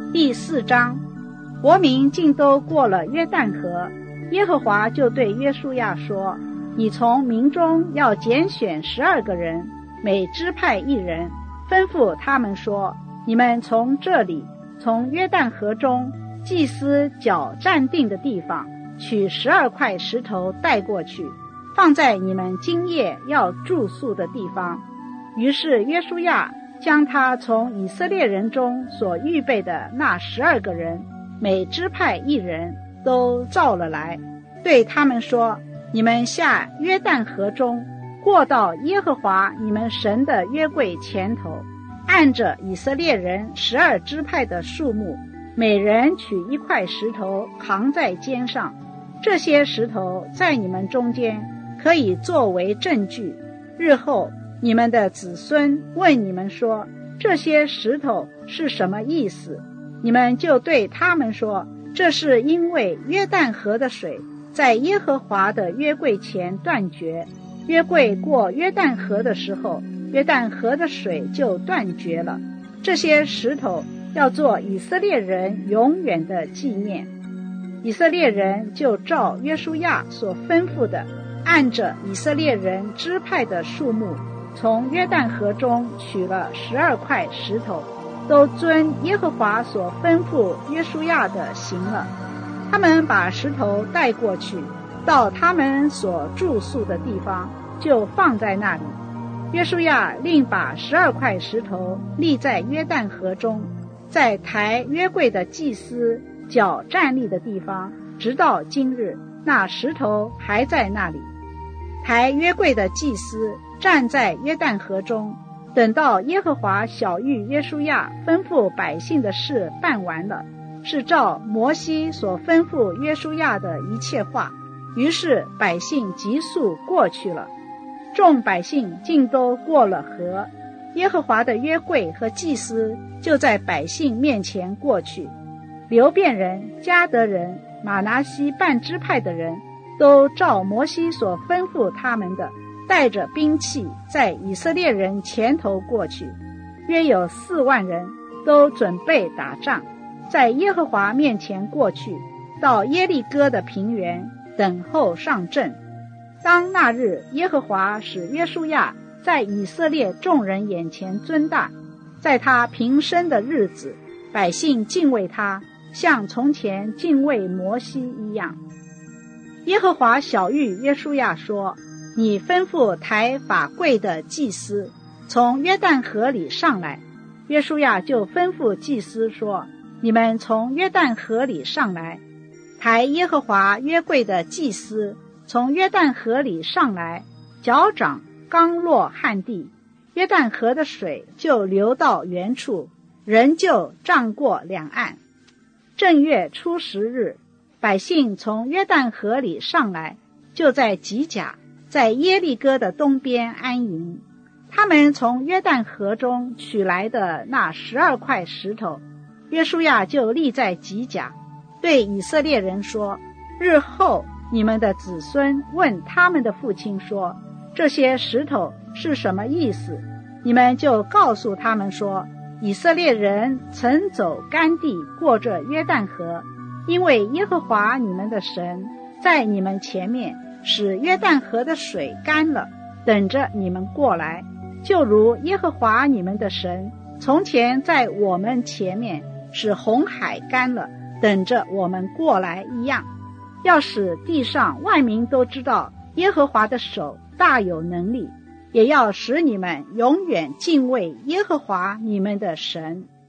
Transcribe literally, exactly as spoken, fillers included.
第四章，国民竟都过了约旦河，耶和华就对约书亚说，你从民中要拣选十二个人，每支派一人，吩咐他们说，你们从这里，从约旦河中祭司脚站定的地方，取十二块石头带过去，放在你们今夜要住宿的地方。于是约书亚将他从以色列人中所预备的那十二个人，每支派一人，都召了来，对他们说，你们下约旦河中，过到耶和华你们神的约柜前头，按着以色列人十二支派的数目，每人取一块石头扛在肩上，这些石头在你们中间可以作为证据，日后你们的子孙问你们说，这些石头是什么意思？你们就对他们说，这是因为约旦河的水在耶和华的约柜前断绝，约柜过约旦河的时候，约旦河的水就断绝了。这些石头要做以色列人永远的纪念。以色列人就照约书亚所吩咐的，按着以色列人支派的数目，从约旦河中取了十二块石头，都遵耶和华所吩咐约书亚的行了。他们把石头带过去，到他们所住宿的地方，就放在那里。约书亚另把十二块石头立在约旦河中，在抬约柜的祭司脚站立的地方，直到今日，那石头还在那里。抬约柜的祭司站在约旦河中，等到耶和华晓谕约书亚吩咐百姓的事办完了，是照摩西所吩咐约书亚的一切话。于是百姓急速过去了，众百姓竟都过了河，耶和华的约柜和祭司就在百姓面前过去。流便人、迦得人、玛拿西半支派的人，都照摩西所吩咐他们的，带着兵器在以色列人前头过去，约有四万人，都准备打仗，在耶和华面前过去，到耶利哥的平原，等候上阵。当那日，耶和华使约书亚在以色列众人眼前尊大，在他平生的日子，百姓敬畏他，像从前敬畏摩西一样。耶和华晓谕约书亚说，你吩咐抬法柜的祭司从约旦河里上来。约书亚就吩咐祭司说，你们从约旦河里上来。抬耶和华约柜的祭司从约旦河里上来，脚掌刚落旱地，约旦河的水就流到原处，人就涨过两岸。正月初十日，百姓从约旦河里上来，就在吉甲，在耶利哥的东边安营。他们从约旦河中取来的那十二块石头，约书亚就立在吉甲，对以色列人说，日后你们的子孙问他们的父亲说，这些石头是什么意思？你们就告诉他们说，以色列人曾走干地过这约旦河，因为耶和华你们的神在你们前面使约旦河的水干了，等着你们过来，就如耶和华你们的神从前在我们前面使红海干了，等着我们过来一样。要使地上万民都知道耶和华的手大有能力，也要使你们永远敬畏耶和华你们的神。